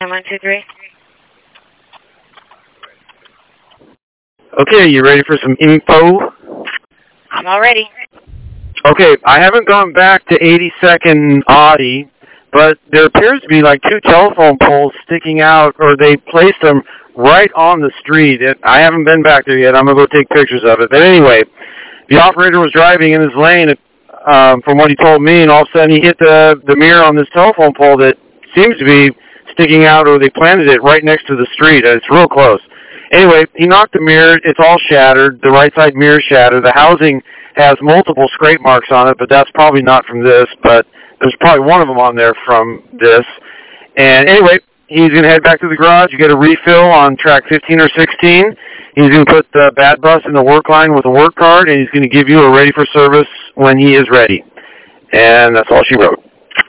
123. Okay, you ready for some info? I'm all ready. Okay, I haven't gone back to 82nd Audi, but there appears to be like two telephone poles sticking out, or they placed them right on the street. I haven't been back there yet. I'm going to go take pictures of it. But anyway, the operator was driving in his lane, from what he told me, and all of a sudden he hit the mirror on this telephone pole that seems to be sticking out, or they planted it right next to the street. It's real close. Anyway, he knocked the mirror. It's all shattered. The right side mirror shattered. The housing has multiple scrape marks on it, but that's probably not from this, but there's probably one of them on there from this. And anyway, he's going to head back to the garage. You get a refill on track 15 or 16. He's going to put the bat bus in the work line with a work card, and he's going to give you a ready for service when he is ready. And that's all she wrote.